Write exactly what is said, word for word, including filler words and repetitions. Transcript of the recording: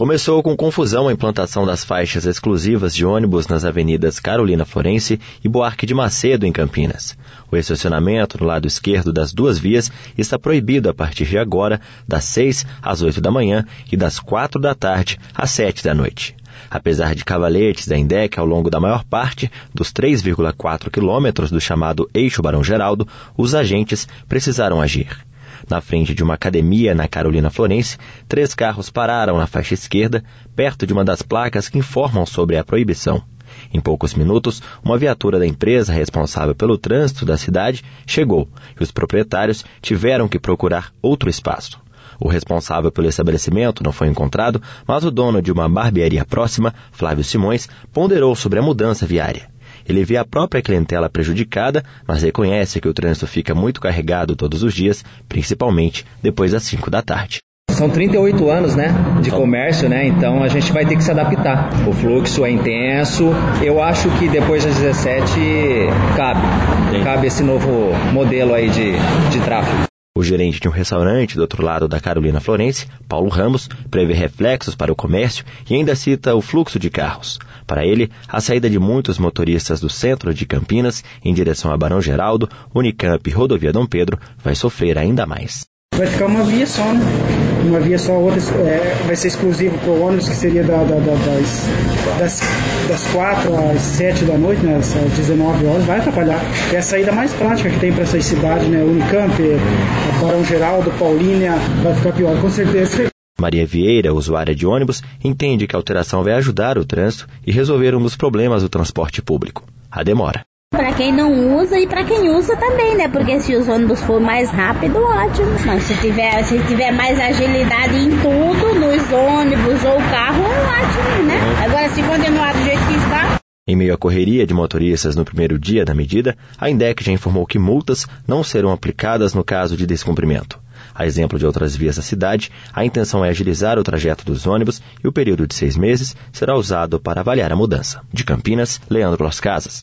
Começou com confusão a implantação das faixas exclusivas de ônibus nas avenidas Carolina Florence e Buarque de Macedo, em Campinas. O estacionamento no lado esquerdo das duas vias está proibido a partir de agora, das seis às oito da manhã e das quatro da tarde às sete da noite. Apesar de cavaletes da INDEC ao longo da maior parte dos três vírgula quatro quilômetros do chamado Eixo Barão Geraldo, os agentes precisaram agir. Na frente de uma academia na Carolina Florence, três carros pararam na faixa esquerda, perto de uma das placas que informam sobre a proibição. Em poucos minutos, uma viatura da empresa responsável pelo trânsito da cidade chegou e os proprietários tiveram que procurar outro espaço. O responsável pelo estabelecimento não foi encontrado, mas o dono de uma barbearia próxima, Flávio Simões, ponderou sobre a mudança viária. Ele vê a própria clientela prejudicada, mas reconhece que o trânsito fica muito carregado todos os dias, principalmente depois das cinco da tarde. São trinta e oito anos, né, de comércio, né, então a gente vai ter que se adaptar. O fluxo é intenso, eu acho que depois das dezessete cabe, Sim. cabe esse novo modelo aí de, de tráfego. O gerente de um restaurante do outro lado da Carolina Florence, Paulo Ramos, prevê reflexos para o comércio e ainda cita o fluxo de carros. Para ele, a saída de muitos motoristas do centro de Campinas em direção a Barão Geraldo, Unicamp e Rodovia Dom Pedro vai sofrer ainda mais. Vai ficar uma via só, né? Uma via só, outra é, vai ser exclusivo para o ônibus, que seria da, da, da, das, das, das quatro às sete da noite, né? Às dezenove horas, vai atrapalhar. É a saída mais prática que tem para essas cidades, né? Unicamp, Barão Geraldo, Paulínia, vai ficar pior, com certeza. Maria Vieira, usuária de ônibus, entende que a alteração vai ajudar o trânsito e resolver um dos problemas do transporte público, a demora. Para quem não usa e para quem usa também, né? Porque se os ônibus for mais rápido, ótimo. Mas se tiver, se tiver mais agilidade em tudo, nos ônibus ou carro, é ótimo, né? Agora, se continuar do jeito que está... Em meio à correria de motoristas no primeiro dia da medida, a INDEC já informou que multas não serão aplicadas no caso de descumprimento. A exemplo de outras vias da cidade, a intenção é agilizar o trajeto dos ônibus e o período de seis meses será usado para avaliar a mudança. De Campinas, Leandro Las Casas.